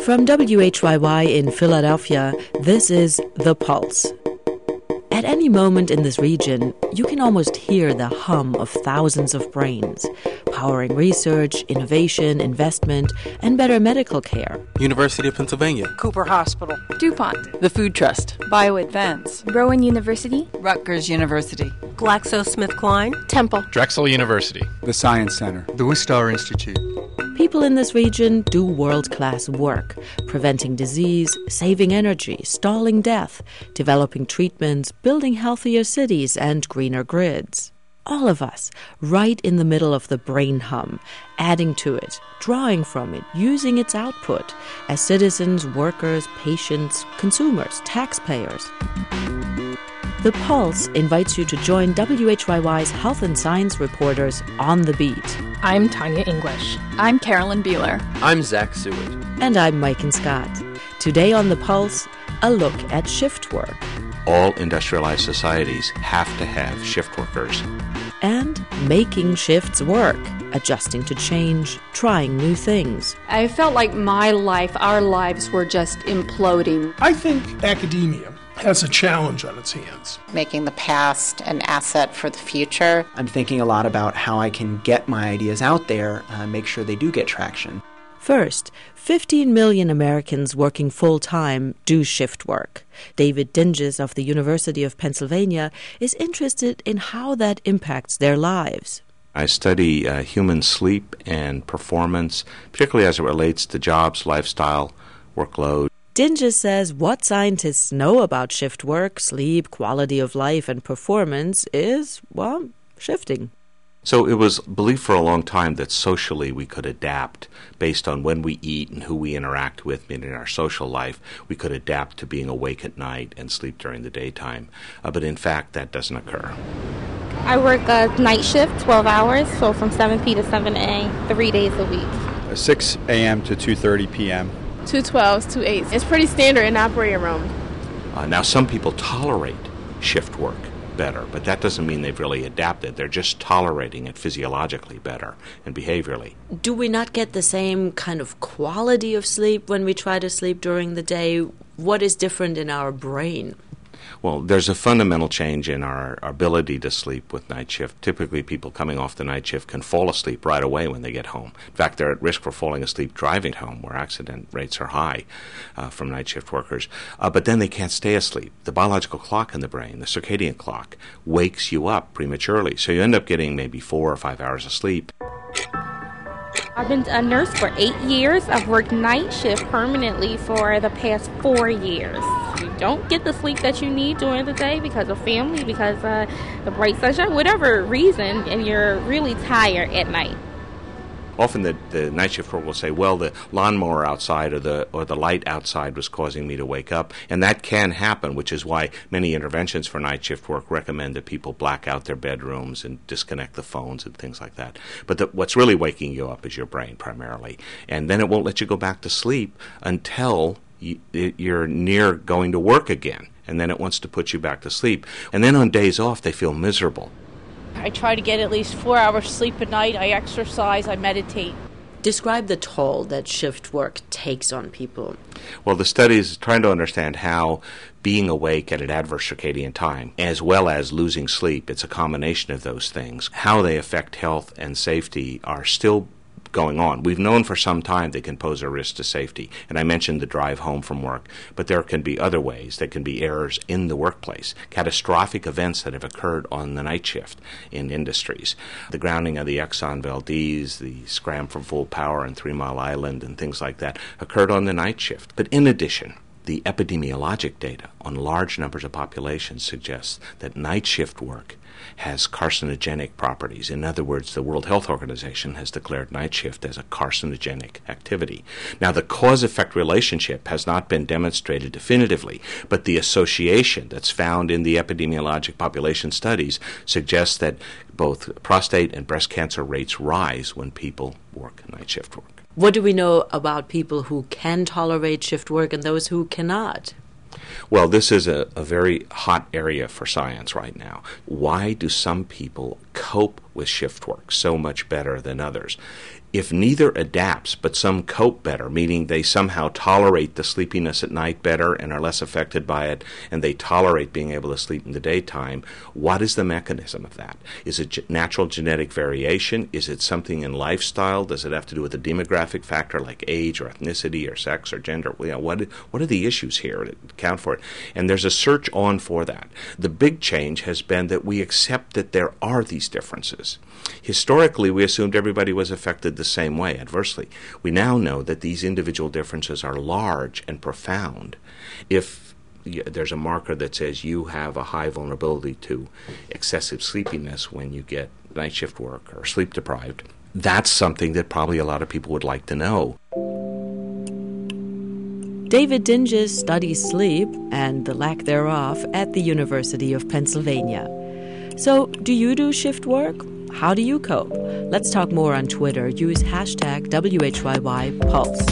From WHYY in Philadelphia, this is The Pulse. At any moment in this region, you can almost hear the hum of thousands of brains, powering research, innovation, investment, and better medical care. University of Pennsylvania, Cooper Hospital, DuPont, the Food Trust, BioAdvance, Rowan University, Rutgers University, GlaxoSmithKline, Temple, Drexel University, the Science Center, the Wistar Institute. People in this region do world-class work, preventing disease, saving energy, stalling death, developing treatments, building healthier cities and greener grids. All of us, right in the middle of the brain hum, adding to it, drawing from it, using its output, as citizens, workers, patients, consumers, taxpayers. The Pulse invites you to join WHYY's Health and Science reporters on the beat. I'm Tanya English. I'm Carolyn Bueller. I'm Zach Seward. And I'm Mike Scott. Today on The Pulse, a look at shift work. All industrialized societies have to have shift workers. And making shifts work, adjusting to change, trying new things. I felt like my life, our lives were just imploding. I think academia has a challenge on its hands. Making the past an asset for the future. I'm thinking a lot about how I can get my ideas out there, make sure they do get traction. First, 15 million Americans working full-time do shift work. David Dinges of the University of Pennsylvania is interested in how that impacts their lives. I study human sleep and performance, particularly as it relates to jobs, lifestyle, workload. Dinges says what scientists know about shift work, sleep, quality of life, and performance is, well, shifting. So it was believed for a long time that socially we could adapt based on when we eat and who we interact with, meaning in our social life. We could adapt to being awake at night and sleep during the daytime. But in fact, that doesn't occur. I work a night shift, 12 hours, so from 7 p. to 7 a, 3 days a week. 6 a.m. to 2:30 p.m. 2 12s, 2 8s. It's pretty standard in the operating room. Now, some people tolerate shift work better, but that doesn't mean they've really adapted. They're just tolerating it physiologically better and behaviorally. Do we not get the same kind of quality of sleep when we try to sleep during the day? What is different in our brain? Well, there's a fundamental change in our ability to sleep with night shift. Typically, people coming off the night shift can fall asleep right away when they get home. In fact, they're at risk for falling asleep driving home, where accident rates are high from night shift workers. But then they can't stay asleep. The biological clock in the brain, the circadian clock, wakes you up prematurely. So you end up getting maybe 4 or 5 hours of sleep. I've been a nurse for 8 years. I've worked night shift permanently for the past 4 years. You don't get the sleep that you need during the day because of family, because of the bright sunshine, whatever reason, and you're really tired at night. Often the night shift worker will say, well, the lawnmower outside or the light outside was causing me to wake up. And that can happen, which is why many interventions for night shift work recommend that people black out their bedrooms and disconnect the phones and things like that. But what's really waking you up is your brain primarily. And then it won't let you go back to sleep until you're near going to work again. And then it wants to put you back to sleep. And then on days off, they feel miserable. I try to get at least 4 hours sleep a night. I exercise, I meditate. Describe the toll that shift work takes on people. Well, the study is trying to understand how being awake at an adverse circadian time, as well as losing sleep, it's a combination of those things, how they affect health and safety are still going on. We've known for some time they can pose a risk to safety, and I mentioned the drive home from work, but there can be other ways. There can be errors in the workplace, catastrophic events that have occurred on the night shift in industries. The grounding of the Exxon Valdez, the scram from full power in 3 Mile Island, and things like that occurred on the night shift. But in addition, the epidemiologic data on large numbers of populations suggests that night shift work has carcinogenic properties. In other words, the World Health Organization has declared night shift as a carcinogenic activity. Now, the cause-effect relationship has not been demonstrated definitively, but the association that's found in the epidemiologic population studies suggests that both prostate and breast cancer rates rise when people work night shift work. What do we know about people who can tolerate shift work and those who cannot? Well, this is a very hot area for science right now. Why do some people cope with shift work so much better than others? If neither adapts, but some cope better, meaning they somehow tolerate the sleepiness at night better and are less affected by it, and they tolerate being able to sleep in the daytime, what is the mechanism of that? Is it natural genetic variation? Is it something in lifestyle? Does it have to do with a demographic factor like age or ethnicity or sex or gender? What are the issues here that account for it? And there's a search on for that. The big change has been that we accept that there are these differences. Historically, we assumed everybody was affected the same way, adversely. We now know that these individual differences are large and profound. If there's a marker that says you have a high vulnerability to excessive sleepiness when you get night shift work or sleep deprived, that's something that probably a lot of people would like to know. David Dinges studies sleep and the lack thereof at the University of Pennsylvania. So, do you do shift work? How do you cope? Let's talk more on Twitter. Use hashtag WHYYPulse.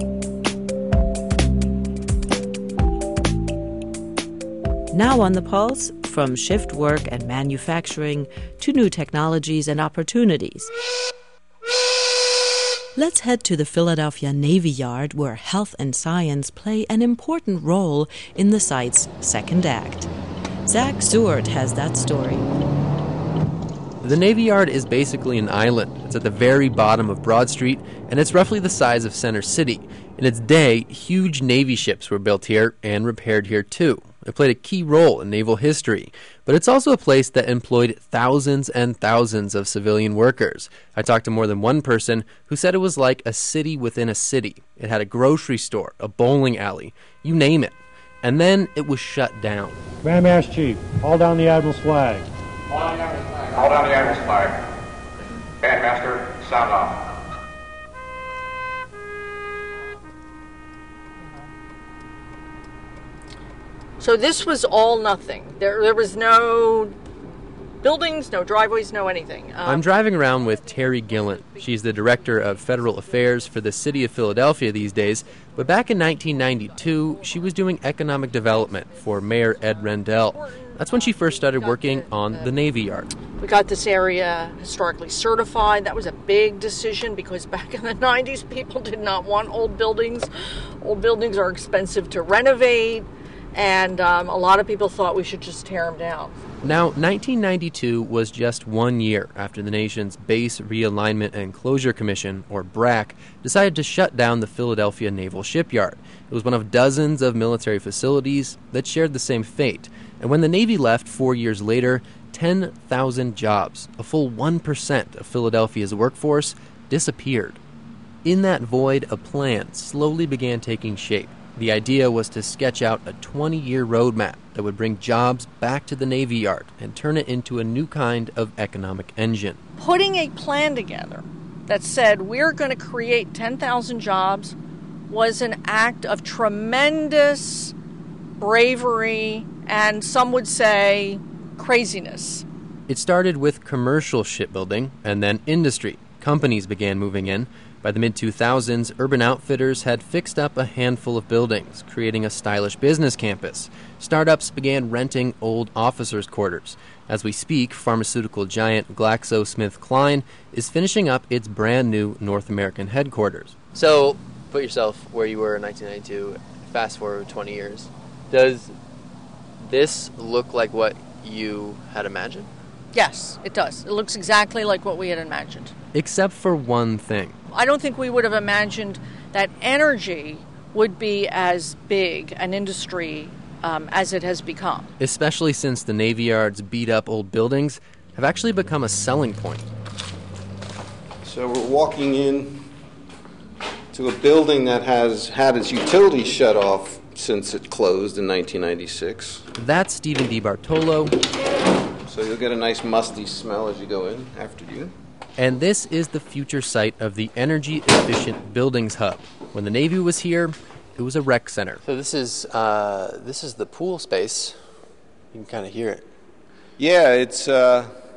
Now on the Pulse, from shift work and manufacturing to new technologies and opportunities. Let's head to the Philadelphia Navy Yard, where health and science play an important role in the site's second act. Zach Seward has that story. The Navy Yard is basically an island. It's at the very bottom of Broad Street, and it's roughly the size of Center City. In its day, huge Navy ships were built here and repaired here too. It played a key role in naval history, but it's also a place that employed thousands and thousands of civilian workers. I talked to more than one person who said it was like a city within a city. It had a grocery store, a bowling alley, you name it. And then it was shut down. Grand Master Chief, haul down the Admiral's flag. Hold on the Admiral's flag. Bandmaster, sound off. So this was all nothing. There was no buildings, no driveways, no anything. I'm driving around with Terry Gillen. She's the Director of Federal Affairs for the City of Philadelphia these days. But back in 1992, she was doing economic development for Mayor Ed Rendell. That's when she first started working on the Navy Yard. We got this area historically certified. That was a big decision because back in the 90s, people did not want old buildings. Old buildings are expensive to renovate, and a lot of people thought we should just tear them down. Now, 1992 was just 1 year after the nation's Base Realignment and Closure Commission, or BRAC, decided to shut down the Philadelphia Naval Shipyard. It was one of dozens of military facilities that shared the same fate. And when the Navy left 4 years later, 10,000 jobs, a full 1% of Philadelphia's workforce, disappeared. In that void, a plan slowly began taking shape. The idea was to sketch out a 20-year roadmap that would bring jobs back to the Navy Yard and turn it into a new kind of economic engine. Putting a plan together that said we're going to create 10,000 jobs was an act of tremendous bravery and some would say craziness. It started with commercial shipbuilding and then industry. Companies began moving in. By the mid-2000s, Urban Outfitters had fixed up a handful of buildings, creating a stylish business campus. Startups began renting old officers' quarters. As we speak, pharmaceutical giant GlaxoSmithKline is finishing up its brand-new North American headquarters. So, put yourself where you were in 1992, fast forward 20 years. Does this look like what you had imagined? Yes, it does. It looks exactly like what we had imagined. Except for one thing. I don't think we would have imagined that energy would be as big an industry as it has become. Especially since the Navy Yard's beat-up old buildings have actually become a selling point. So we're walking in to a building that has had its utilities shut off since it closed in 1996. That's Stephen DiBartolo. So you'll get a nice musty smell as you go in after you. And this is the future site of the Energy Efficient Buildings Hub. When the Navy was here, it was a rec center. So this is the pool space. You can kind of hear it. Yeah, it's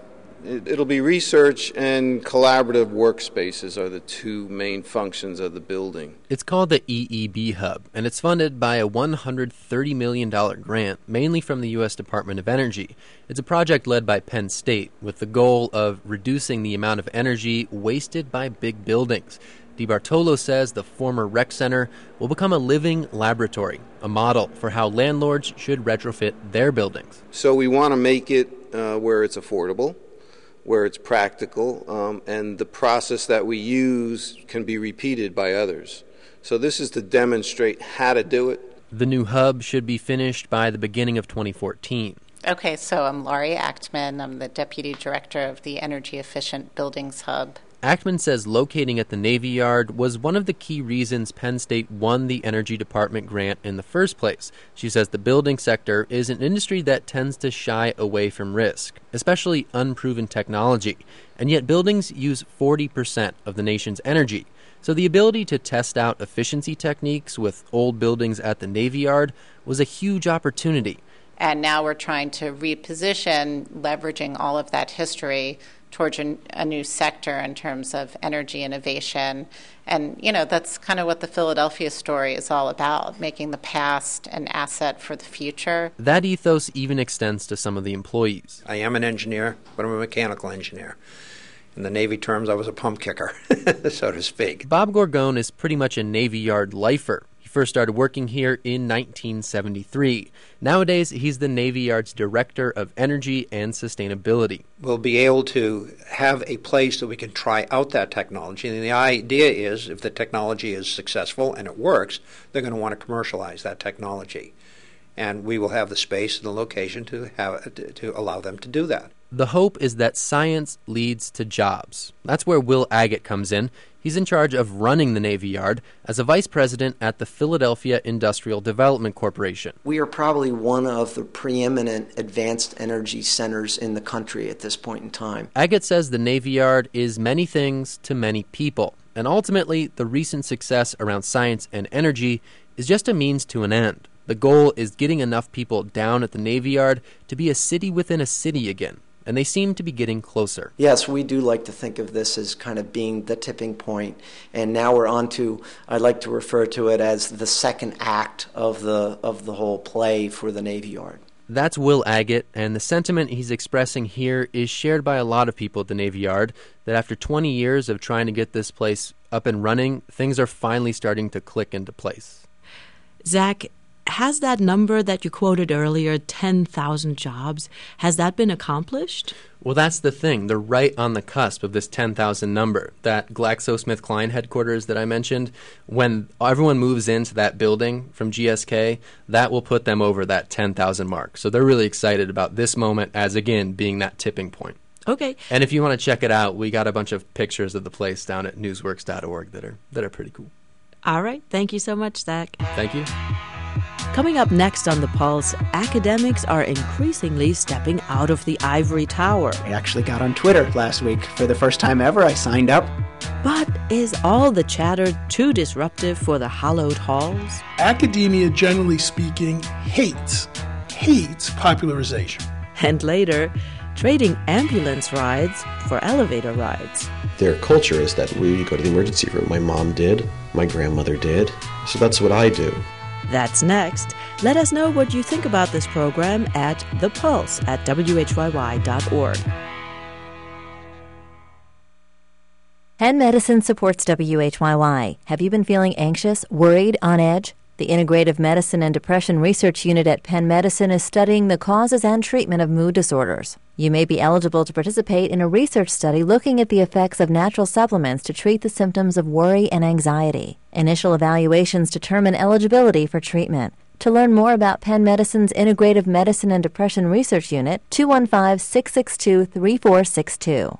It'll be research and collaborative workspaces are the two main functions of the building. It's called the EEB Hub, and it's funded by a $130 million grant, mainly from the U.S. Department of Energy. It's a project led by Penn State with the goal of reducing the amount of energy wasted by big buildings. DiBartolo says the former rec center will become a living laboratory, a model for how landlords should retrofit their buildings. So we want to make it where it's affordable, where it's practical, and the process that we use can be repeated by others. So this is to demonstrate how to do it. The new hub should be finished by the beginning of 2014. Okay, so I'm Laurie Achtman. I'm the Deputy Director of the Energy Efficient Buildings Hub. Achtman says locating at the Navy Yard was one of the key reasons Penn State won the Energy Department grant in the first place. She says the building sector is an industry that tends to shy away from risk, especially unproven technology, and yet buildings use 40% of the nation's energy. So the ability to test out efficiency techniques with old buildings at the Navy Yard was a huge opportunity. And now we're trying to reposition, leveraging all of that history towards a new sector in terms of energy innovation. And, that's kind of what the Philadelphia story is all about, making the past an asset for the future. That ethos even extends to some of the employees. I am an engineer, but I'm a mechanical engineer. In the Navy terms, I was a pump kicker, so to speak. Bob Gorgone is pretty much a Navy Yard lifer. He first started working here in 1973. Nowadays, he's the Navy Yard's Director of Energy and Sustainability. We'll be able to have a place that we can try out that technology. And the idea is, if the technology is successful and it works, they're going to want to commercialize that technology. And we will have the space and the location to allow them to do that. The hope is that science leads to jobs. That's where Will Agate comes in. He's in charge of running the Navy Yard as a vice president at the Philadelphia Industrial Development Corporation. We are probably one of the preeminent advanced energy centers in the country at this point in time. Agate says the Navy Yard is many things to many people, and ultimately the recent success around science and energy is just a means to an end. The goal is getting enough people down at the Navy Yard to be a city within a city again. And they seem to be getting closer. Yes, we do like to think of this as kind of being the tipping point. And now we're on to, I like to refer to it as the second act of the whole play for the Navy Yard. That's Will Agate, and the sentiment he's expressing here is shared by a lot of people at the Navy Yard, that after 20 years of trying to get this place up and running, things are finally starting to click into place. Zach, has that number that you quoted earlier, 10,000 jobs, has that been accomplished? Well, that's the thing. They're right on the cusp of this 10,000 number. That GlaxoSmithKline headquarters that I mentioned, when everyone moves into that building from GSK, that will put them over that 10,000 mark. So they're really excited about this moment as, again, being that tipping point. Okay. And if you want to check it out, we got a bunch of pictures of the place down at newsworks.org that are pretty cool. All right. Thank you so much, Zach. Thank you. Coming up next on The Pulse, academics are increasingly stepping out of the ivory tower. I actually got on Twitter last week. For the first time ever, I signed up. But is all the chatter too disruptive for the hallowed halls? Academia, generally speaking, hates popularization. And later, trading ambulance rides for elevator rides. Their culture is that we go to the emergency room. My mom did, my grandmother did, so that's what I do. That's next. Let us know what you think about this program at The Pulse at whyy.org. Penn Medicine supports WHYY. Have you been feeling anxious, worried, on edge? The Integrative Medicine and Depression Research Unit at Penn Medicine is studying the causes and treatment of mood disorders. You may be eligible to participate in a research study looking at the effects of natural supplements to treat the symptoms of worry and anxiety. Initial evaluations determine eligibility for treatment. To learn more about Penn Medicine's Integrative Medicine and Depression Research Unit, 215-662-3462.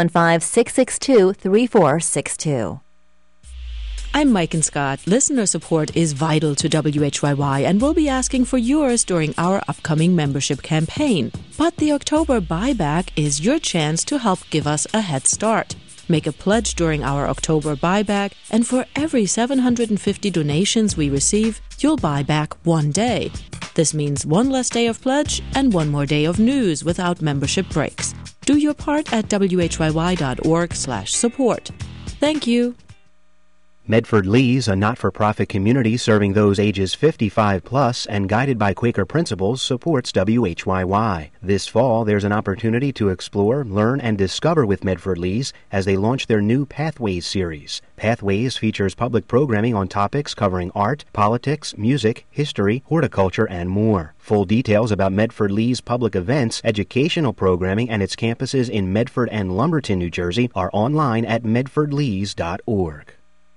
215-662-3462. I'm Mike and Scott. Listener support is vital to WHYY, and we'll be asking for yours during our upcoming membership campaign. But the October buyback is your chance to help give us a head start. Make a pledge during our October buyback, and for every 750 donations we receive, you'll buy back 1 day. This means one less day of pledge and one more day of news without membership breaks. Do your part at whyy.org/support. Thank you. Medford Lee's, a not-for-profit community serving those ages 55 plus and guided by Quaker principles, supports WHYY. This fall, there's an opportunity to explore, learn, and discover with Medford Lee's as they launch their new Pathways series. Pathways features public programming on topics covering art, politics, music, history, horticulture, and more. Full details about Medford Lee's public events, educational programming, and its campuses in Medford and Lumberton, New Jersey are online at medfordlees.org.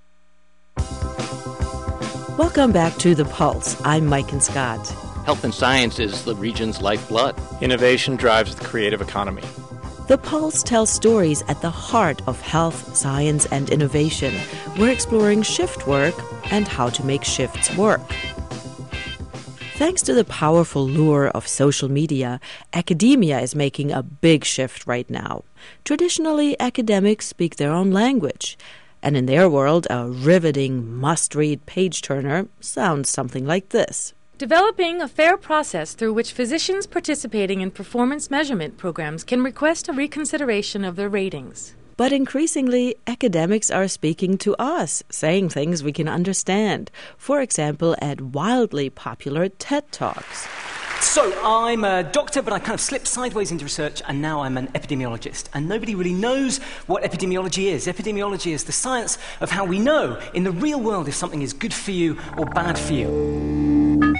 Welcome back to The Pulse. I'm Mike and Scott. Health and science is the region's lifeblood. Innovation drives the creative economy. The Pulse tells stories at the heart of health, science, and innovation. We're exploring shift work and how to make shifts work. Thanks to the powerful lure of social media, academia is making a big shift right now. Traditionally, academics speak their own language. And in their world, a riveting, must-read page-turner sounds something like this. Developing a fair process through which physicians participating in performance measurement programs can request a reconsideration of their ratings. But increasingly, academics are speaking to us, saying things we can understand. For example, at wildly popular TED Talks. So, I'm a doctor, but I kind of slipped sideways into research, and now I'm an epidemiologist. And nobody really knows what epidemiology is. Epidemiology is the science of how we know in the real world if something is good for you or bad for you.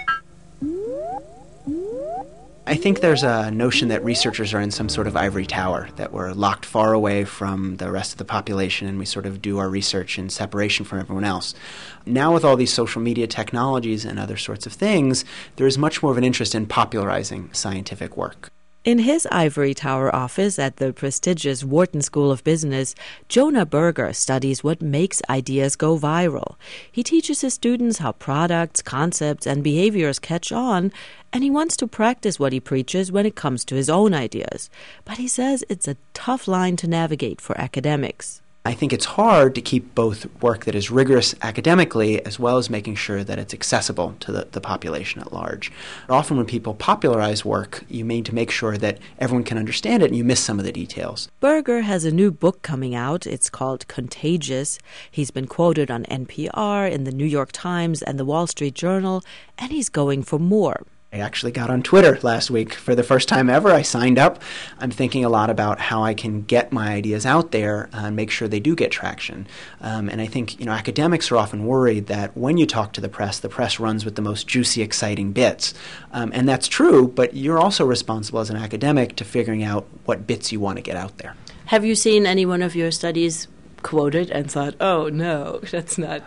I think there's a notion that researchers are in some sort of ivory tower, that we're locked far away from the rest of the population and we sort of do our research in separation from everyone else. Now with all these social media technologies and other sorts of things, there is much more of an interest in popularizing scientific work. In his ivory tower office at the prestigious Wharton School of Business, Jonah Berger studies what makes ideas go viral. He teaches his students how products, concepts, and behaviors catch on, and he wants to practice what he preaches when it comes to his own ideas. But he says it's a tough line to navigate for academics. I think it's hard to keep both work that is rigorous academically as well as making sure that it's accessible to the population at large. Often when people popularize work, you need to make sure that everyone can understand it and you miss some of the details. Berger has a new book coming out. It's called Contagious. He's been quoted on NPR, in the New York Times, and the Wall Street Journal, and he's going for more. I actually got on Twitter last week for the first time ever. I signed up. I'm thinking a lot about how I can get my ideas out there and make sure they do get traction. And I think, academics are often worried that when you talk to the press runs with the most juicy, exciting bits. And that's true, but you're also responsible as an academic to figuring out what bits you want to get out there. Have you seen any one of your studies quoted and thought, oh no, that's not...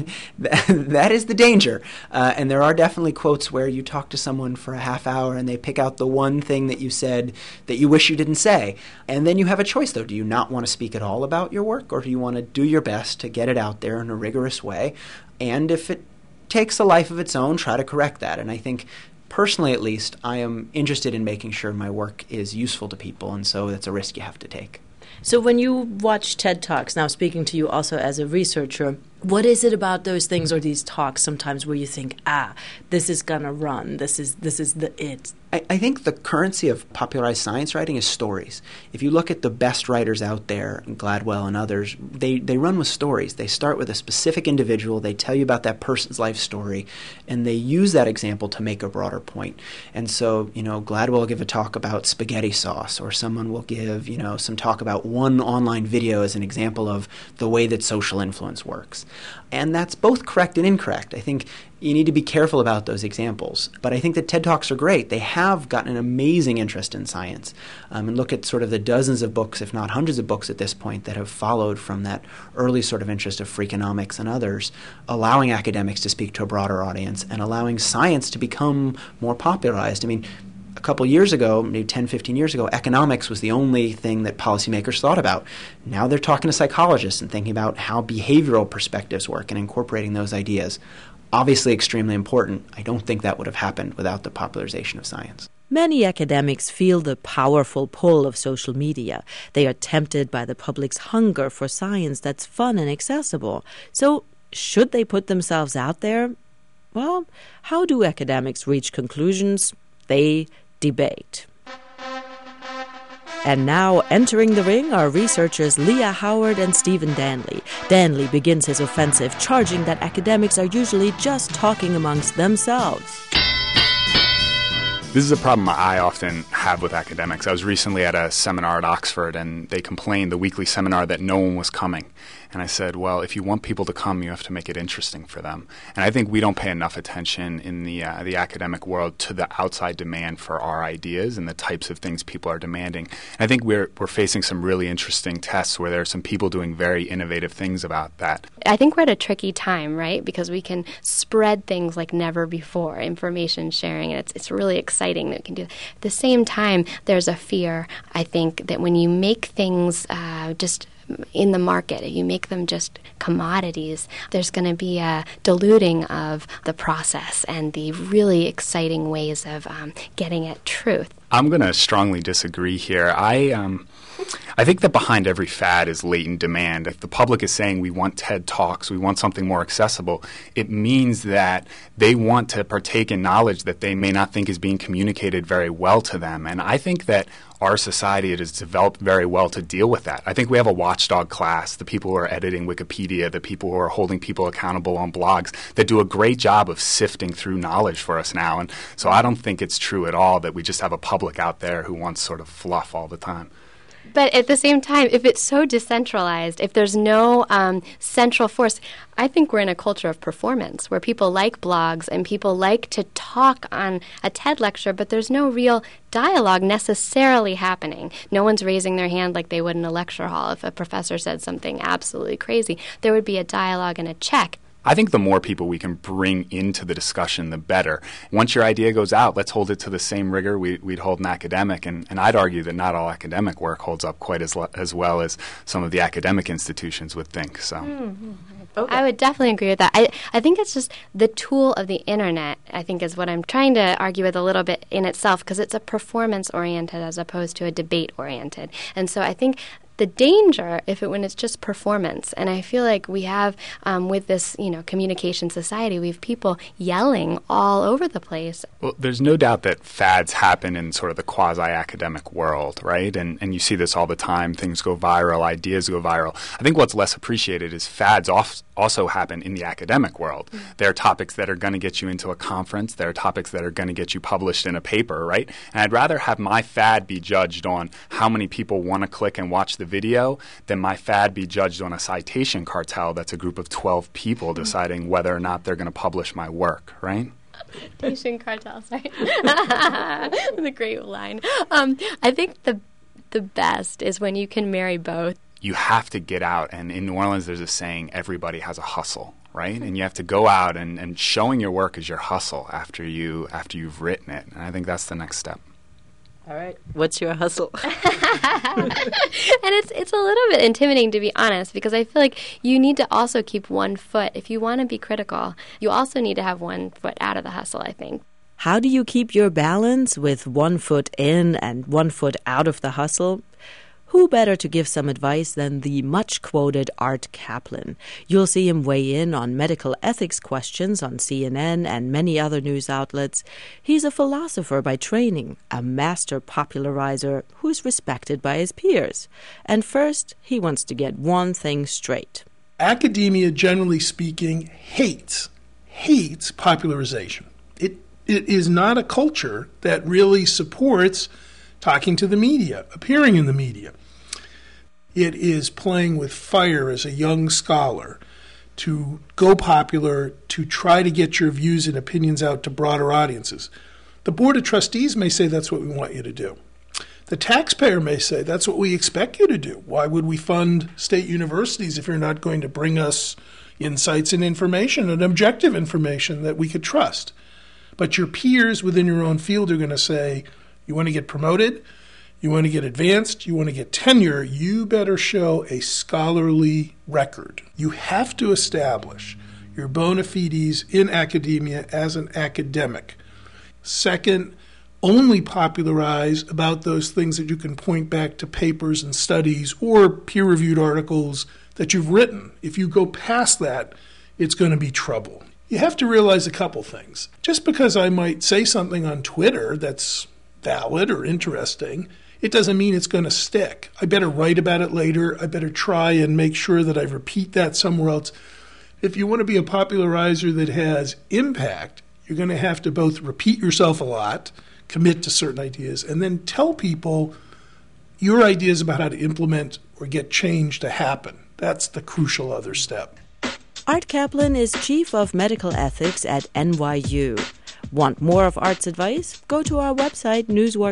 That is the danger. And there are definitely quotes where you talk to someone for a half hour and they pick out the one thing that you said that you wish you didn't say. And then you have a choice, though. Do you not want to speak at all about your work, or do you want to do your best to get it out there in a rigorous way? And if it takes a life of its own, try to correct that. And I think, personally at least, I am interested in making sure my work is useful to people, and so that's a risk you have to take. So when you watch TED Talks, now speaking to you also as a researcher, what is it about those things or these talks sometimes where you think, this is going to run, this is the it? I think the currency of popularized science writing is stories. If you look at the best writers out there, Gladwell and others, they run with stories. They start with a specific individual, they tell you about that person's life story, and they use that example to make a broader point. And so, Gladwell will give a talk about spaghetti sauce, or someone will give, some talk about one online video as an example of the way that social influence works. And that's both correct and incorrect. I think you need to be careful about those examples. But I think that TED Talks are great. They have gotten an amazing interest in science. And look at sort of the dozens of books, if not hundreds of books at this point, that have followed from that early sort of interest of Freakonomics and others, allowing academics to speak to a broader audience and allowing science to become more popularized. I mean, a couple years ago, maybe 10, 15 years ago, economics was the only thing that policymakers thought about. Now they're talking to psychologists and thinking about how behavioral perspectives work and incorporating those ideas. Obviously extremely important. I don't think that would have happened without the popularization of science. Many academics feel the powerful pull of social media. They are tempted by the public's hunger for science that's fun and accessible. So, should they put themselves out there? Well, how do academics reach conclusions? They debate. And now, entering the ring are researchers Leah Howard and Stephen Danley. Danley begins his offensive, charging that academics are usually just talking amongst themselves. This is a problem I often have with academics. I was recently at a seminar at Oxford, and they complained, the weekly seminar, that no one was coming. And I said, well, if you want people to come, you have to make it interesting for them. And I think we don't pay enough attention in the academic world to the outside demand for our ideas and the types of things people are demanding. And I think we're facing some really interesting tests where there are some people doing very innovative things about that. I think we're at a tricky time, right? Because we can spread things like never before, information sharing, and it's really exciting that we can do that. At the same time, there's a fear, I think, that when you make things just in the market, you make them just commodities, there's going to be a diluting of the process and the really exciting ways of getting at truth. I'm going to strongly disagree here. I think that behind every fad is latent demand. If the public is saying we want TED Talks, we want something more accessible, it means that they want to partake in knowledge that they may not think is being communicated very well to them. And I think that our society has developed very well to deal with that. I think we have a watchdog class, the people who are editing Wikipedia, the people who are holding people accountable on blogs, that do a great job of sifting through knowledge for us now. And so I don't think it's true at all that we just have a public out there who wants sort of fluff all the time. But at the same time, if it's so decentralized, if there's no central force, I think we're in a culture of performance where people like blogs and people like to talk on a TED lecture, but there's no real dialogue necessarily happening. No one's raising their hand like they would in a lecture hall. If a professor said something absolutely crazy, there would be a dialogue and a check. I think the more people we can bring into the discussion, the better. Once your idea goes out, let's hold it to the same rigor we'd hold an academic. And I'd argue that not all academic work holds up quite as well as some of the academic institutions would think. So, Okay. I would definitely agree with that. I think it's just the tool of the Internet, I think, is what I'm trying to argue with a little bit in itself, because it's a performance-oriented as opposed to a debate-oriented. And so I think the danger when it's just performance, and I feel like we have with this communication society, we have people yelling all over the place. Well, there's no doubt that fads happen in sort of the quasi-academic world, right? And you see this all the time. Things go viral, ideas go viral. I think what's less appreciated is fads also happen in the academic world. Mm-hmm. There are topics that are going to get you into a conference. There are topics that are going to get you published in a paper, right? And I'd rather have my fad be judged on how many people want to click and watch the video than my fad be judged on a citation cartel that's a group of 12 people deciding whether or not they're going to publish my work, right? Citation cartel, sorry. The great line. I think the best is when you can marry both. You have to get out, and in New Orleans there's a saying, everybody has a hustle, right? And you have to go out and showing your work is your hustle after you've written it, and I think that's the next step. All right. What's your hustle? And it's a little bit intimidating, to be honest, because I feel like you need to also keep one foot. If you want to be critical, you also need to have one foot out of the hustle, I think. How do you keep your balance with 1 foot in and 1 foot out of the hustle? Who better to give some advice than the much-quoted Art Caplan? You'll see him weigh in on medical ethics questions on CNN and many other news outlets. He's a philosopher by training, a master popularizer who's respected by his peers. And first, he wants to get one thing straight. Academia, generally speaking, hates popularization. It is not a culture that really supports talking to the media, appearing in the media. It is playing with fire as a young scholar to go popular, to try to get your views and opinions out to broader audiences. The Board of Trustees may say that's what we want you to do. The taxpayer may say that's what we expect you to do. Why would we fund state universities if you're not going to bring us insights and information and objective information that we could trust? But your peers within your own field are going to say, you want to get promoted, you want to get advanced, you want to get tenure, you better show a scholarly record. You have to establish your bona fides in academia as an academic. Second, only popularize about those things that you can point back to papers and studies or peer-reviewed articles that you've written. If you go past that, it's going to be trouble. You have to realize a couple things. Just because I might say something on Twitter that's valid or interesting, it doesn't mean it's going to stick. I better write about it later. I better try and make sure that I repeat that somewhere else. If you want to be a popularizer that has impact, you're going to have to both repeat yourself a lot, commit to certain ideas, and then tell people your ideas about how to implement or get change to happen. That's the crucial other step. Art Kaplan is Chief of Medical Ethics at NYU. Want more of Art's advice? Go to our website,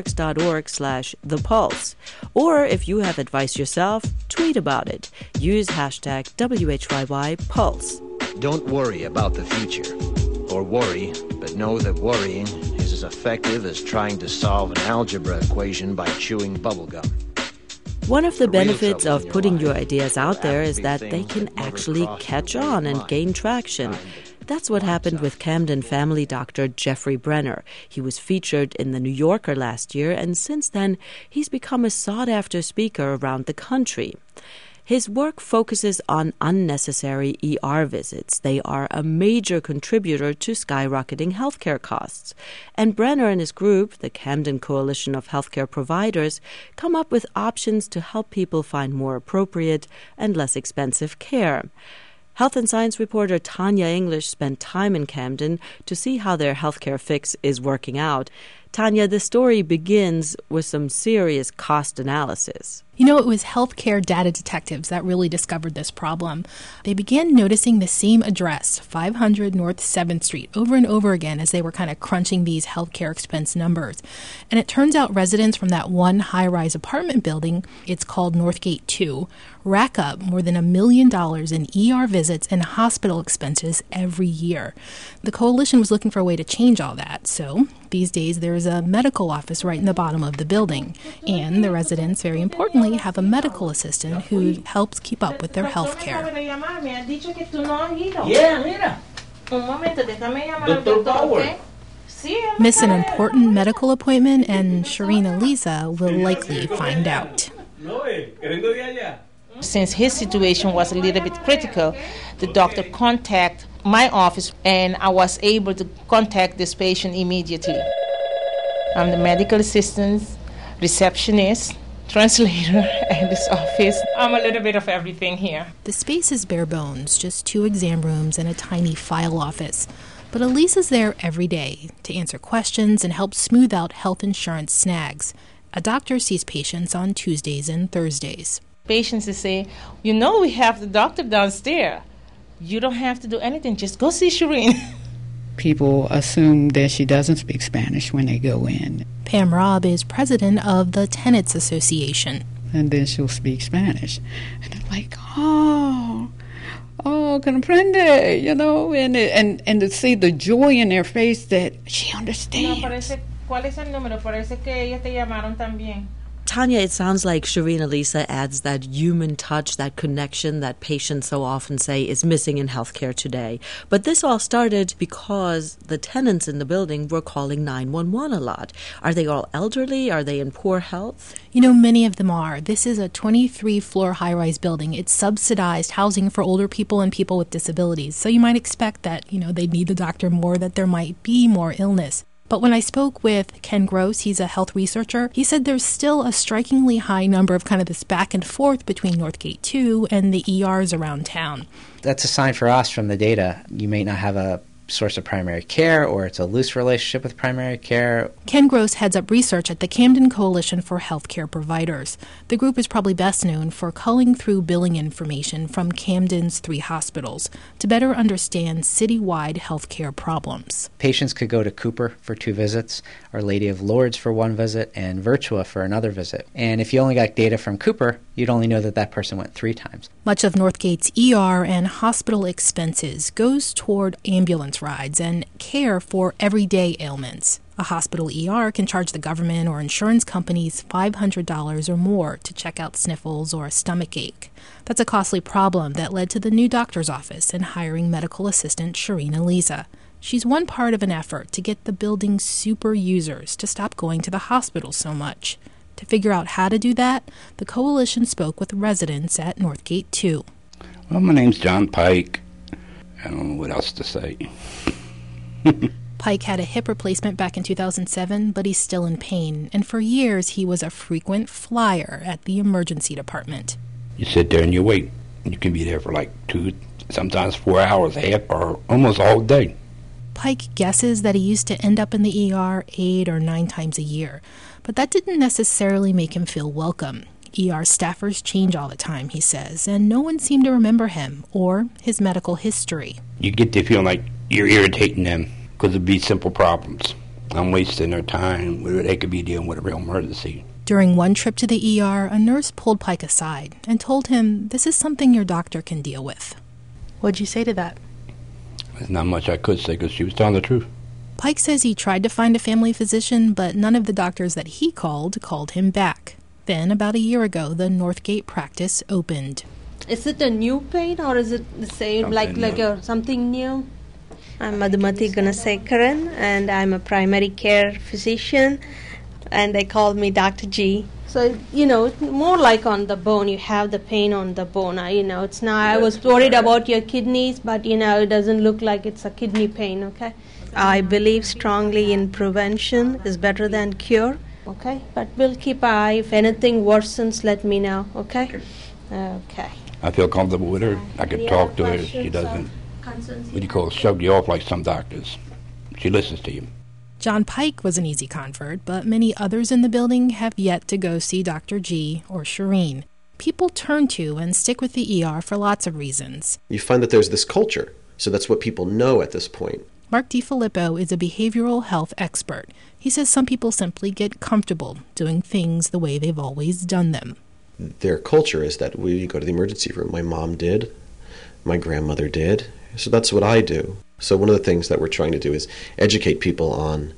newsworks.org/thepulse. Or if you have advice yourself, tweet about it. Use hashtag WHYYPulse. Don't worry about the future. Or worry, but know that worrying is as effective as trying to solve an algebra equation by chewing bubblegum. One of the benefits of putting your ideas out there is that they can actually catch on and gain traction. That's what happened with Camden family doctor Jeffrey Brenner. He was featured in The New Yorker last year, and since then, he's become a sought-after speaker around the country. His work focuses on unnecessary ER visits. They are a major contributor to skyrocketing healthcare costs. And Brenner and his group, the Camden Coalition of Healthcare Providers, come up with options to help people find more appropriate and less expensive care. Health and Science reporter Tanya English spent time in Camden to see how their healthcare fix is working out. Tanya, the story begins with some serious cost analysis. You know, it was healthcare data detectives that really discovered this problem. They began noticing the same address, 500 North 7th Street, over and over again as they were kind of crunching these healthcare expense numbers. And it turns out residents from that one high-rise apartment building, it's called Northgate 2, rack up more than $1 million in ER visits and hospital expenses every year. The coalition was looking for a way to change all that, so these days there is a medical office right in the bottom of the building, and the residents, very importantly, have a medical assistant who helps keep up with their health care. Miss an important medical appointment, and Sharina Lisa will likely find out. Since his situation was a little bit critical, the doctor contacted my office, and I was able to contact this patient immediately. I'm the medical assistant, receptionist, translator at this office. I'm a little bit of everything here. The space is bare bones, just 2 exam rooms and a tiny file office. But Elise is there every day to answer questions and help smooth out health insurance snags. A doctor sees patients on Tuesdays and Thursdays. Patients say, you know, we have the doctor downstairs. You don't have to do anything. Just go see Shireen. People assume that she doesn't speak Spanish when they go in. Pam Robb is president of the Tenants Association. And then she'll speak Spanish. And they're like, oh, comprende, you know, and to see the joy in their face that she understands. ¿Cuál es el número? Parece que ellos te llamaron también. Tanya, it sounds like Sharina Lisa adds that human touch, that connection that patients so often say is missing in healthcare today. But this all started because the tenants in the building were calling 911 a lot. Are they all elderly? Are they in poor health? You know, many of them are. This is a 23-floor high-rise building. It's subsidized housing for older people and people with disabilities. So you might expect that, you know, they'd need the doctor more, that there might be more illness. But when I spoke with Ken Gross, he's a health researcher, he said there's still a strikingly high number of kind of this back and forth between Northgate 2 and the ERs around town. That's a sign for us from the data. You may not have a source of primary care, or it's a loose relationship with primary care. Ken Gross heads up research at the Camden Coalition for Healthcare Providers. The group is probably best known for culling through billing information from Camden's 3 hospitals to better understand citywide healthcare problems. Patients could go to Cooper for 2 visits, Our Lady of Lourdes for 1 visit, and Virtua for another visit. And if you only got data from Cooper, you'd only know that that person went 3 times. Much of Northgate's ER and hospital expenses goes toward ambulance rides and care for everyday ailments. A hospital ER can charge the government or insurance companies $500 or more to check out sniffles or a stomach ache. That's a costly problem that led to the new doctor's office and hiring medical assistant Sharina Lisa. She's one part of an effort to get the building's super users to stop going to the hospital so much. To figure out how to do that, the coalition spoke with residents at Northgate 2. Well, my name's John Pike. I don't know what else to say. Pike had a hip replacement back in 2007, but he's still in pain, and for years he was a frequent flyer at the emergency department. You sit there and you wait. You can be there for like 2, sometimes 4 hours, half or almost all day. Pike guesses that he used to end up in the ER 8 or 9 times a year, but that didn't necessarily make him feel welcome. ER staffers change all the time, he says, and no one seemed to remember him or his medical history. You get the feeling like you're irritating them because it'd be simple problems. I'm wasting their time where they could be dealing with a real emergency. During one trip to the ER, a nurse pulled Pike aside and told him this is something your doctor can deal with. What'd you say to that? There's not much I could say because she was telling the truth. Pike says he tried to find a family physician, but none of the doctors that he called him back. Then, about a year ago, the Northgate practice opened. Is it a new pain or is it the same, something new? I'm Madhumati Gunasekaran, and I'm a primary care physician, and they call me Dr. G. So, more like on the bone. You have the pain on the bone. It's not, I was worried about your kidneys, but, it doesn't look like it's a kidney pain, okay? I believe strongly in prevention is better than cure, okay? But we'll keep an eye. If anything worsens, let me know, okay? Okay. I feel comfortable with her. I could talk to her. She doesn't, shove you off like some doctors. She listens to you. John Pike was an easy convert, but many others in the building have yet to go see Dr. G or Shireen. People turn to and stick with the ER for lots of reasons. You find that there's this culture, so that's what people know at this point. Mark DiFilippo is a behavioral health expert. He says some people simply get comfortable doing things the way they've always done them. Their culture is that we go to the emergency room. My mom did. My grandmother did. So that's what I do. So one of the things that we're trying to do is educate people on,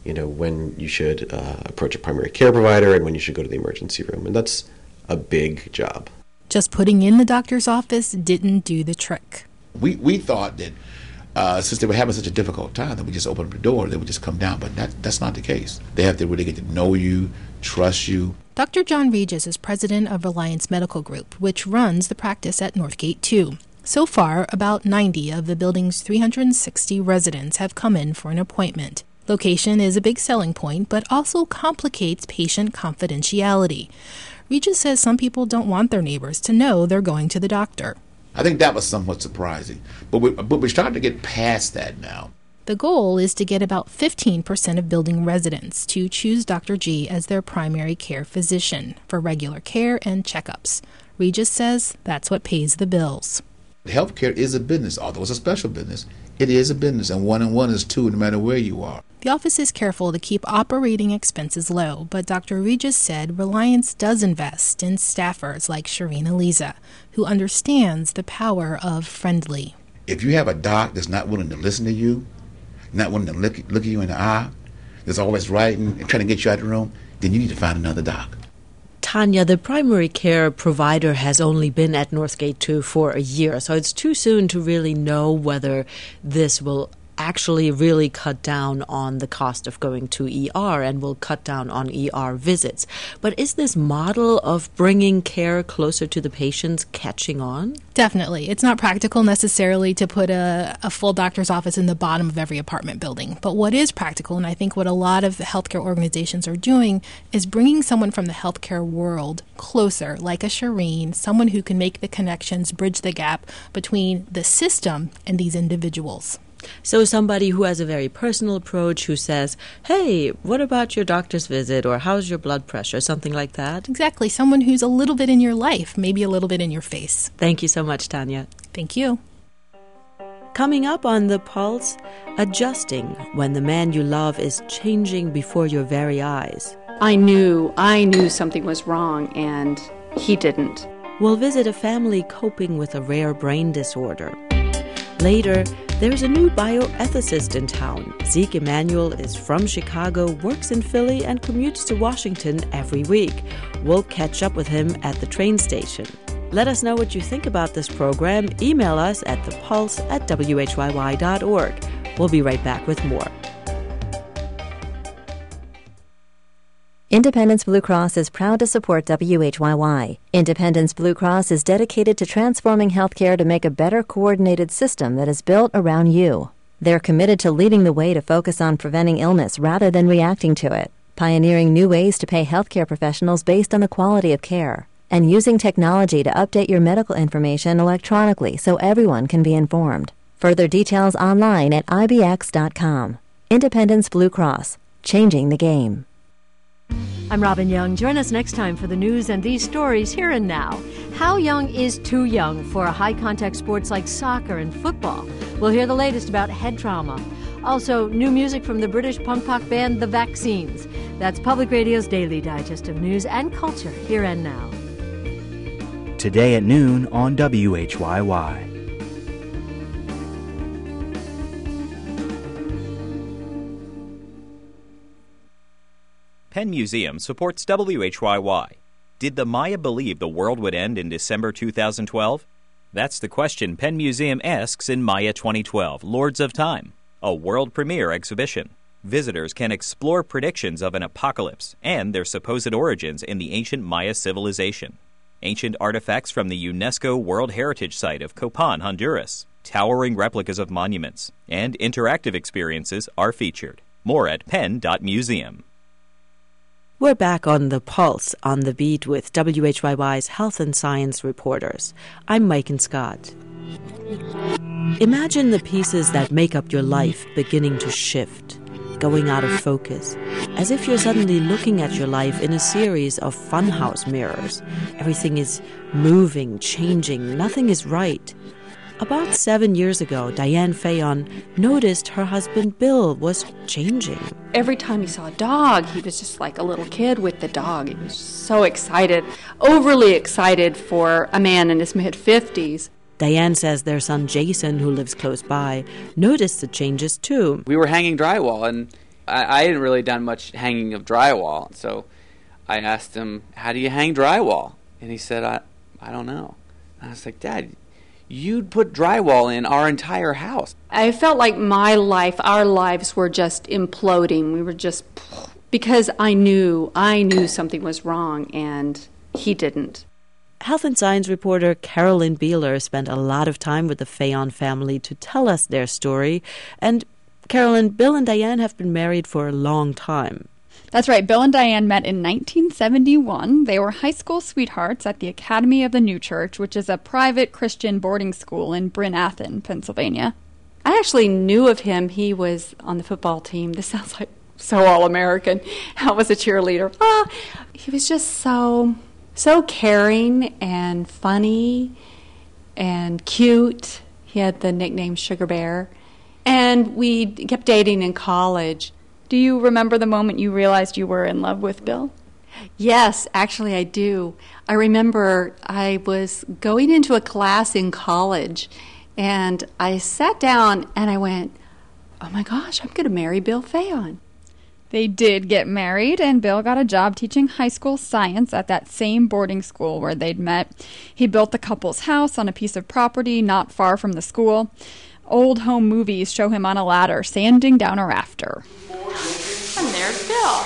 when you should approach a primary care provider and when you should go to the emergency room. And that's a big job. Just putting in the doctor's office didn't do the trick. We thought that since they were having such a difficult time, that we just open up the door, they would just come down. But that's not the case. They have to really get to know you, trust you. Dr. John Regis is president of Reliance Medical Group, which runs the practice at Northgate 2. So far, about 90 of the building's 360 residents have come in for an appointment. Location is a big selling point, but also complicates patient confidentiality. Regis says some people don't want their neighbors to know they're going to the doctor. I think that was somewhat surprising, but we're starting to get past that now. The goal is to get about 15% of building residents to choose Dr. G as their primary care physician for regular care and checkups. Regis says that's what pays the bills. Healthcare is a business, although it's a special business. It is a business, and 1 and 1 is 2, no matter where you are. The office is careful to keep operating expenses low, but Dr. Regis said Reliance does invest in staffers like Shireen Aliza, who understands the power of friendly. If you have a doc that's not willing to listen to you, not willing to look at you in the eye, that's always writing and trying to get you out of the room, then you need to find another doc. Tanya, the primary care provider has only been at Northgate 2 for a year, so it's too soon to really know whether this will actually really cut down on the cost of going to ER and will cut down on ER visits. But is this model of bringing care closer to the patients catching on? Definitely. It's not practical necessarily to put a full doctor's office in the bottom of every apartment building. But what is practical, and I think what a lot of healthcare organizations are doing, is bringing someone from the healthcare world closer, like a Shireen, someone who can make the connections, bridge the gap between the system and these individuals. So somebody who has a very personal approach, who says, hey, what about your doctor's visit, or how's your blood pressure, something like that? Exactly. Someone who's a little bit in your life, maybe a little bit in your face. Thank you so much, Tanya. Thank you. Coming up on The Pulse, adjusting when the man you love is changing before your very eyes. I knew something was wrong, and he didn't. We'll visit a family coping with a rare brain disorder. Later, there's a new bioethicist in town. Zeke Emanuel is from Chicago, works in Philly, and commutes to Washington every week. We'll catch up with him at the train station. Let us know what you think about this program. Email us at thepulse@whyy.org. We'll be right back with more. Independence Blue Cross is proud to support WHYY. Independence Blue Cross is dedicated to transforming healthcare to make a better coordinated system that is built around you. They're committed to leading the way to focus on preventing illness rather than reacting to it, pioneering new ways to pay healthcare professionals based on the quality of care, and using technology to update your medical information electronically so everyone can be informed. Further details online at ibx.com. Independence Blue Cross, changing the game. I'm Robin Young. Join us next time for the news and these stories here and now. How young is too young for high-contact sports like soccer and football? We'll hear the latest about head trauma. Also, new music from the British punk rock band The Vaccines. That's Public Radio's daily digest of news and culture here and now. Today at noon on WHYY. Penn Museum supports WHYY. Did the Maya believe the world would end in December 2012? That's the question Penn Museum asks in Maya 2012, Lords of Time, a world premiere exhibition. Visitors can explore predictions of an apocalypse and their supposed origins in the ancient Maya civilization. Ancient artifacts from the UNESCO World Heritage Site of Copan, Honduras, towering replicas of monuments, and interactive experiences are featured. More at penn.museum. We're back on the pulse, on the beat with WHYY's health and science reporters. I'm Mike Scott. Imagine the pieces that make up your life beginning to shift, going out of focus, as if you're suddenly looking at your life in a series of funhouse mirrors. Everything is moving, changing, nothing is right. About 7 years ago, Diane Fayon noticed her husband Bill was changing. Every time he saw a dog, he was just like a little kid with the dog. He was so excited, overly excited for a man in his mid-50s. Diane says their son Jason, who lives close by, noticed the changes too. We were hanging drywall, and I hadn't really done much hanging of drywall. So I asked him, how do you hang drywall? And he said, I don't know. And I was like, Dad, you'd put drywall in our entire house. I felt like my life, our lives were just imploding. We were just, because I knew something was wrong, and he didn't. Health and science reporter Carolyn Beeler spent a lot of time with the Fayon family to tell us their story. And Carolyn, Bill and Diane have been married for a long time. That's right. Bill and Diane met in 1971. They were high school sweethearts at the Academy of the New Church, which is a private Christian boarding school in Bryn Athyn, Pennsylvania. I actually knew of him. He was on the football team. This sounds like so all-American. I was a cheerleader. He was just so caring and funny and cute. He had the nickname Sugar Bear. And we kept dating in college. Do you remember the moment you realized you were in love with Bill? Yes, actually I do. I remember I was going into a class in college, and I sat down and I went, oh my gosh, I'm going to marry Bill Fayon. They did get married, and Bill got a job teaching high school science at that same boarding school where they'd met. He built the couple's house on a piece of property not far from the school. Old home movies show him on a ladder sanding down a rafter. And there's Bill.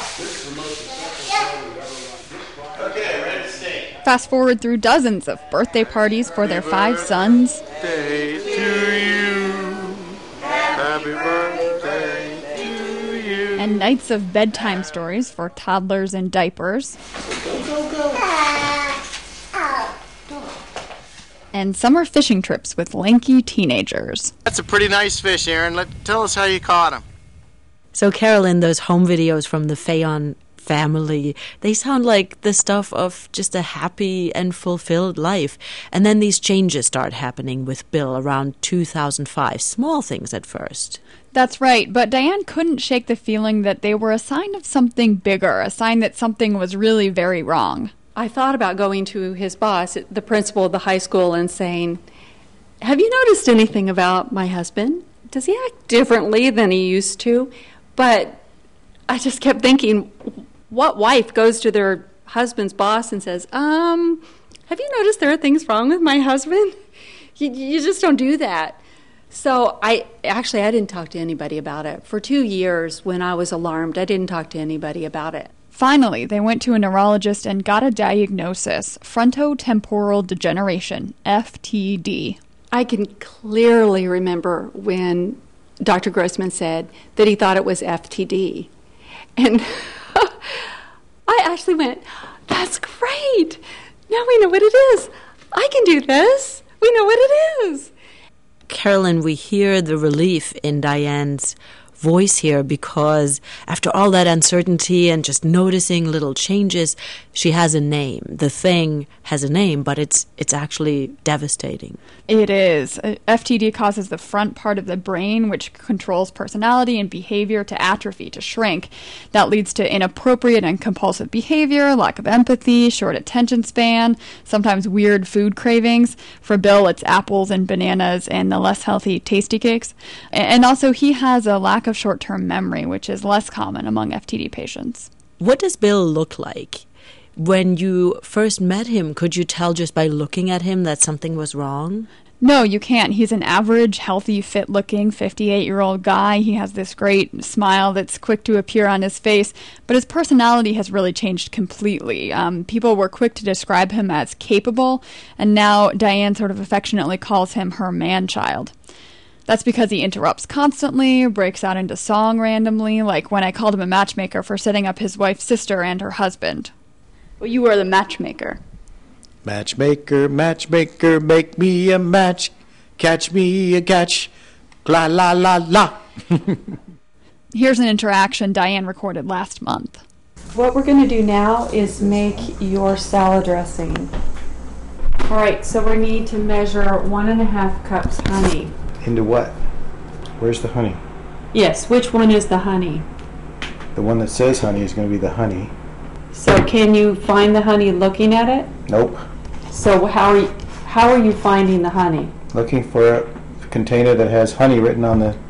Okay, ready to sing. Fast forward through dozens of birthday parties for their 5 sons. Birthday to you. Happy birthday to you. And nights of bedtime stories for toddlers in diapers. And summer fishing trips with lanky teenagers. That's a pretty nice fish, Aaron. Tell us how you caught him. So, Carolyn, those home videos from the Fayon family, they sound like the stuff of just a happy and fulfilled life. And then these changes start happening with Bill around 2005. Small things at first. That's right, but Diane couldn't shake the feeling that they were a sign of something bigger, a sign that something was really very wrong. I thought about going to his boss, the principal of the high school, and saying, have you noticed anything about my husband? Does he act differently than he used to? But I just kept thinking, what wife goes to their husband's boss and says, have you noticed there are things wrong with my husband? You just don't do that. So I didn't talk to anybody about it. For 2 years, when I was alarmed, I didn't talk to anybody about it. Finally, they went to a neurologist and got a diagnosis, frontotemporal degeneration, FTD. I can clearly remember when Dr. Grossman said that he thought it was FTD. And I actually went, that's great. Now we know what it is. I can do this. We know what it is. Carolyn, we hear the relief in Diane's voice here because after all that uncertainty and just noticing little changes, she has a name. The thing has a name, but it's actually devastating. It is. FTD causes the front part of the brain, which controls personality and behavior, to atrophy, to shrink. That leads to inappropriate and compulsive behavior, lack of empathy, short attention span, sometimes weird food cravings. For Bill, it's apples and bananas and the less healthy tasty cakes. And also, he has a lack of short-term memory, which is less common among FTD patients. What does Bill look like? When you first met him, could you tell just by looking at him that something was wrong? No, you can't. He's an average, healthy, fit-looking 58-year-old guy. He has this great smile that's quick to appear on his face, but his personality has really changed completely. People were quick to describe him as capable, and now Diane sort of affectionately calls him her man-child. That's because he interrupts constantly, breaks out into song randomly, like when I called him a matchmaker for setting up his wife's sister and her husband. Well, you were the matchmaker. Matchmaker, matchmaker, make me a match, catch me a catch, la la la la. Here's an interaction Diane recorded last month. What we're going to do now is make your salad dressing. All right, so we need to measure 1.5 cups honey. Into what? Where's the honey? Yes, which one is the honey? The one that says honey is going to be the honey. So can you find the honey looking at it? Nope. So how are you finding the honey? Looking for a container that has honey written on it.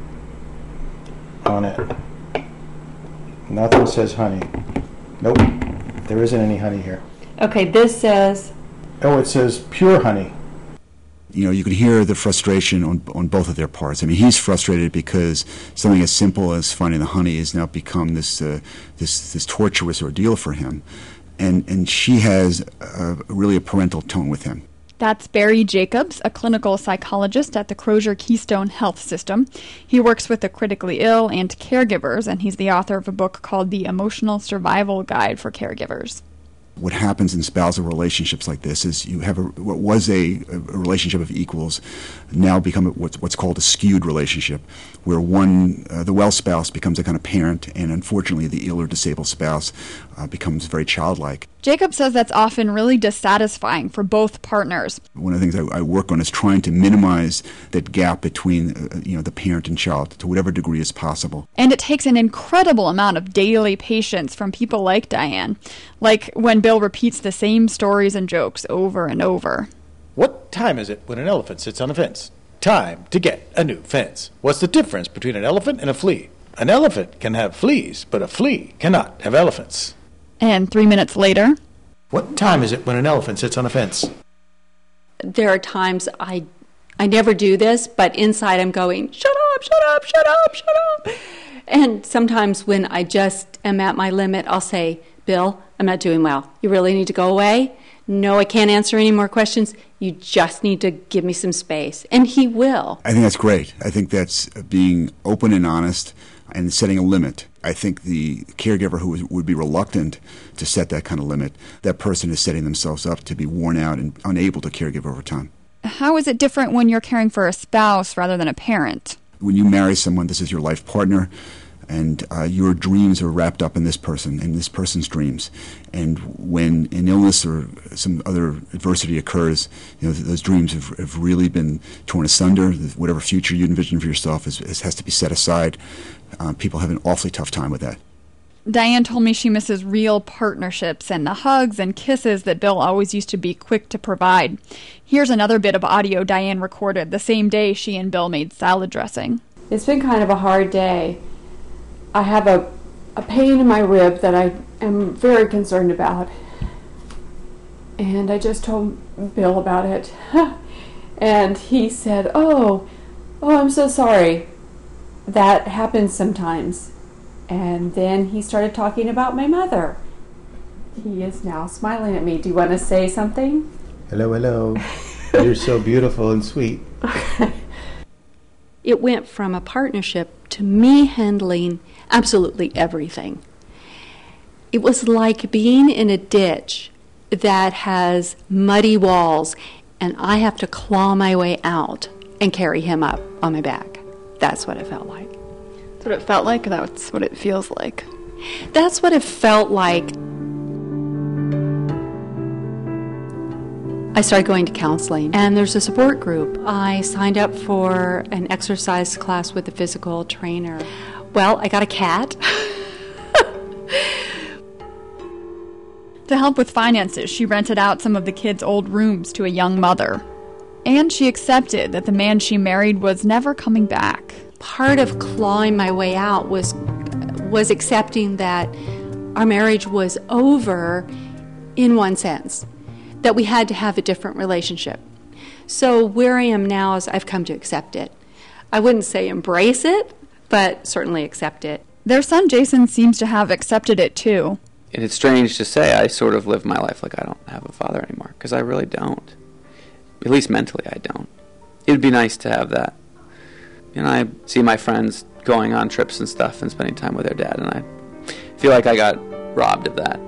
Nothing says honey. Nope. There isn't any honey here. Okay, this says... Oh, it says pure honey. You know, you can hear the frustration on both of their parts. I mean, he's frustrated because something as simple as finding the honey has now become this torturous ordeal for him, and she has really a parental tone with him. That's Barry Jacobs, a clinical psychologist at the Crozier Keystone Health System. He works with the critically ill and caregivers, and he's the author of a book called The Emotional Survival Guide for Caregivers. What happens in spousal relationships like this is you have what was a relationship of equals now become what's called a skewed relationship, where the well spouse becomes a kind of parent, and unfortunately the ill or disabled spouse becomes very childlike. Jacob says that's often really dissatisfying for both partners. One of the things I work on is trying to minimize that gap between the parent and child to whatever degree is possible. And it takes an incredible amount of daily patience from people like Diane, like when Bill repeats the same stories and jokes over and over. What time is it when an elephant sits on a fence? Time to get a new fence. What's the difference between an elephant and a flea? An elephant can have fleas, but a flea cannot have elephants. And 3 minutes later... What time is it when an elephant sits on a fence? There are times I never do this, but inside I'm going, shut up, shut up, shut up, shut up. And sometimes when I just am at my limit, I'll say, Bill, I'm not doing well. You really need to go away? No, I can't answer any more questions. You just need to give me some space. And he will. I think that's great. I think that's being open and honest and setting a limit. I think the caregiver who would be reluctant to set that kind of limit, that person is setting themselves up to be worn out and unable to caregive over time. How is it different when you're caring for a spouse rather than a parent? When you marry someone, this is your life partner, and your dreams are wrapped up in this person and this person's dreams. And when an illness or some other adversity occurs, those dreams have really been torn asunder. Whatever future you envision for yourself has to be set aside. People have an awfully tough time with that. Diane told me she misses real partnerships and the hugs and kisses that Bill always used to be quick to provide. Here's another bit of audio Diane recorded the same day she and Bill made salad dressing. It's been kind of a hard day. I have a pain in my rib that I am very concerned about. And I just told Bill about it. And he said, oh, I'm so sorry. That happens sometimes. And then he started talking about my mother. He is now smiling at me. Do you want to say something? Hello, hello. You're so beautiful and sweet. It went from a partnership to me handling absolutely everything. It was like being in a ditch that has muddy walls, and I have to claw my way out and carry him up on my back. That's what it felt like. That's what it felt like, or that's what it feels like? That's what it felt like. I started going to counseling, and there's a support group. I signed up for an exercise class with a physical trainer. Well, I got a cat. To help with finances, she rented out some of the kids' old rooms to a young mother. And she accepted that the man she married was never coming back. Part of clawing my way out was accepting that our marriage was over in one sense, that we had to have a different relationship. So where I am now is I've come to accept it. I wouldn't say embrace it, but certainly accept it. Their son Jason seems to have accepted it too. And it's strange to say, I sort of live my life like I don't have a father anymore, because I really don't. At least mentally, I don't. It would be nice to have that. I see my friends going on trips and stuff and spending time with their dad, and I feel like I got robbed of that.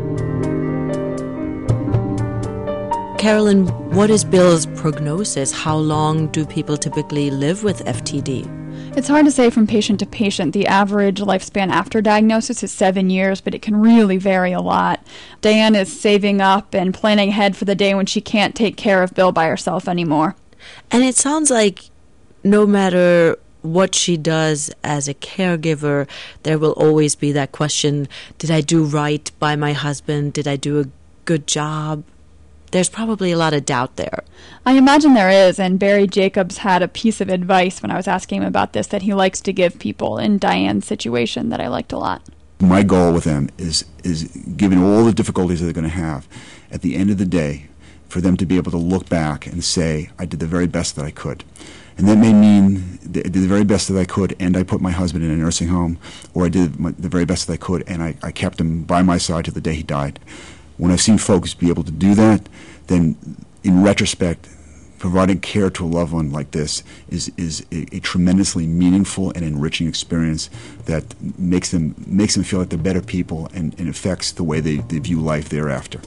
Carolyn, what is Bill's prognosis? How long do people typically live with FTD? It's hard to say from patient to patient. The average lifespan after diagnosis is 7 years, but it can really vary a lot. Diane is saving up and planning ahead for the day when she can't take care of Bill by herself anymore. And it sounds like no matter what she does as a caregiver, there will always be that question, did I do right by my husband? Did I do a good job? There's probably a lot of doubt there. I imagine there is, and Barry Jacobs had a piece of advice when I was asking him about this that he likes to give people in Diane's situation that I liked a lot. My goal with them is given all the difficulties that they're going to have, at the end of the day, for them to be able to look back and say, I did the very best that I could. And that may mean I did the very best that I could and I put my husband in a nursing home, or I did the very best that I could and I kept him by my side to the day he died. When I've seen folks be able to do that, then in retrospect, providing care to a loved one like this is a tremendously meaningful and enriching experience that makes them feel like they're better people and affects the way they view life thereafter.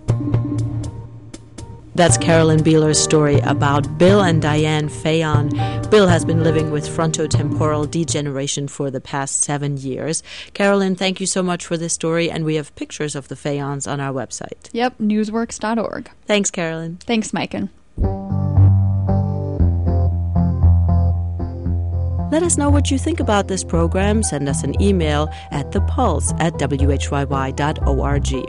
That's Carolyn Beeler's story about Bill and Diane Feayon. Bill has been living with frontotemporal degeneration for the past 7 years. Carolyn, thank you so much for this story, and we have pictures of the Feayons on our website. Yep, newsworks.org. Thanks, Carolyn. Thanks, Maiken. Let us know what you think about this program. Send us an email at thepulse@whyy.org.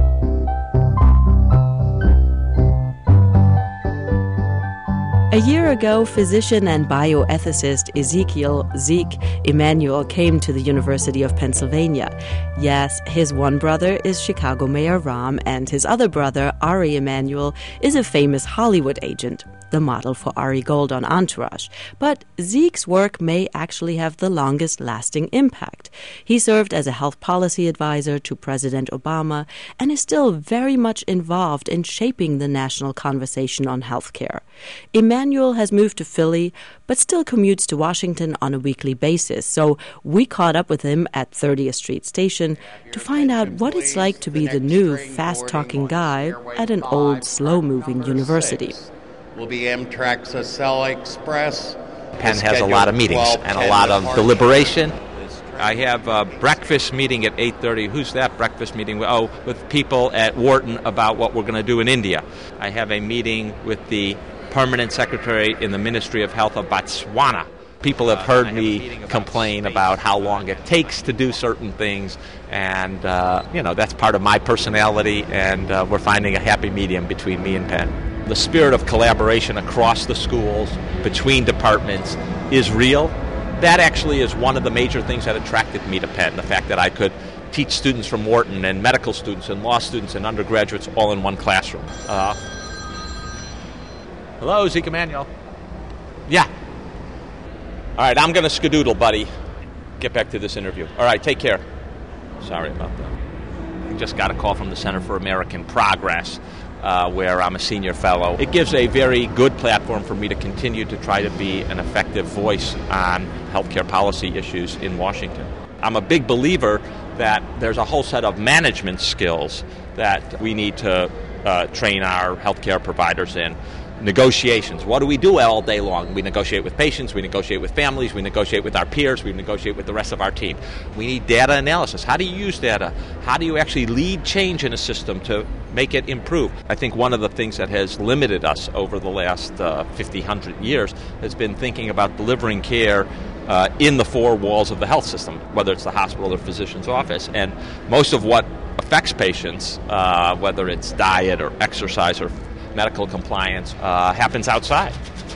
A year ago, physician and bioethicist Ezekiel Zeke Emanuel came to the University of Pennsylvania. Yes, his one brother is Chicago Mayor Rahm, and his other brother, Ari Emanuel, is a famous Hollywood agent, the model for Ari Gold on Entourage. But Zeke's work may actually have the longest-lasting impact. He served as a health policy advisor to President Obama and is still very much involved in shaping the national conversation on health care. Emanuel has moved to Philly, but still commutes to Washington on a weekly basis, so we caught up with him at 30th Street Station to find out what it's like to be the new, fast-talking guy at an old, slow-moving university. Will be Amtrak's Acela Express. Penn has a lot of meetings and a lot of deliberation. I have a breakfast meeting at 8:30. Who's that breakfast meeting? Oh, with people at Wharton about what we're going to do in India. I have a meeting with the permanent secretary in the Ministry of Health of Botswana. People have heard me complain about how long it takes to do certain things, and that's part of my personality, and we're finding a happy medium between me and Penn. The spirit of collaboration across the schools, between departments, is real. That actually is one of the major things that attracted me to Penn, the fact that I could teach students from Wharton and medical students and law students and undergraduates all in one classroom. Hello, Zeke Emanuel. Yeah. All right, I'm going to skedoodle, buddy. Get back to this interview. All right, take care. Sorry about that. I just got a call from the Center for American Progress. where I'm a senior fellow. It gives a very good platform for me to continue to try to be an effective voice on healthcare policy issues in Washington. I'm a big believer that there's a whole set of management skills that we need to train our healthcare providers in. Negotiations. What do we do all day long? We negotiate with patients, we negotiate with families, we negotiate with our peers, we negotiate with the rest of our team. We need data analysis. How do you use data? How do you actually lead change in a system to make it improve? I think one of the things that has limited us over the last 50, 100 years has been thinking about delivering care in the four walls of the health system, whether it's the hospital or physician's office. And most of what affects patients, whether it's diet or exercise or medical compliance, happens outside.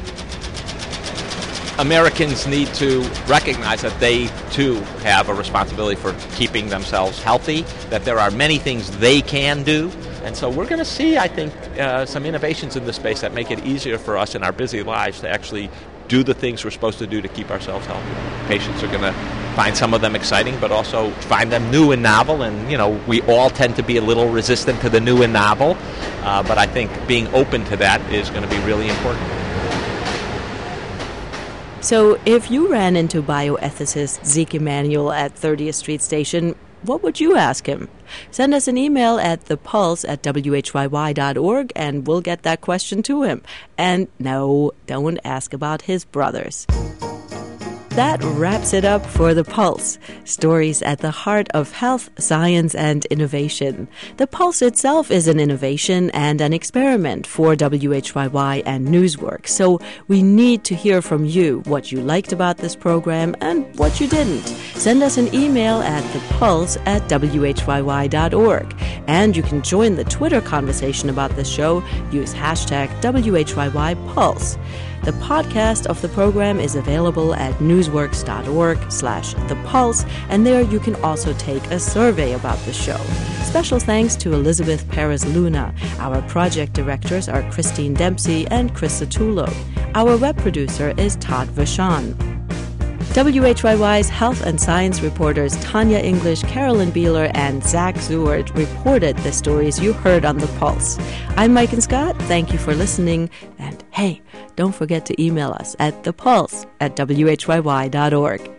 Americans need to recognize that they, too, have a responsibility for keeping themselves healthy, that there are many things they can do. And so we're going to see, I think, some innovations in this space that make it easier for us in our busy lives to actually do the things we're supposed to do to keep ourselves healthy. Patients are going to find some of them exciting, but also find them new and novel. And, we all tend to be a little resistant to the new and novel. But I think being open to that is going to be really important. So if you ran into bioethicist Zeke Emanuel at 30th Street Station, what would you ask him? Send us an email at thepulse@whyy.org and we'll get that question to him. And no, don't ask about his brothers. That wraps it up for The Pulse. Stories at the heart of health, science, and innovation. The Pulse itself is an innovation and an experiment for WHYY and Newswork. So we need to hear from you what you liked about this program and what you didn't. Send us an email at thepulse@whyy.org. And you can join the Twitter conversation about this show. Use hashtag WHYYPulse. The podcast of the program is available at newsworks.org/thepulse, and there you can also take a survey about the show. Special thanks to Elizabeth Perez-Luna. Our project directors are Christine Dempsey and Chris Satullo. Our web producer is Todd Vachon. WHYY's health and science reporters Tanya English, Carolyn Beeler, and Zach Zeward reported the stories you heard on The Pulse. I'm Mike and Scott. Thank you for listening. And hey, don't forget to email us at thepulse@whyy.org.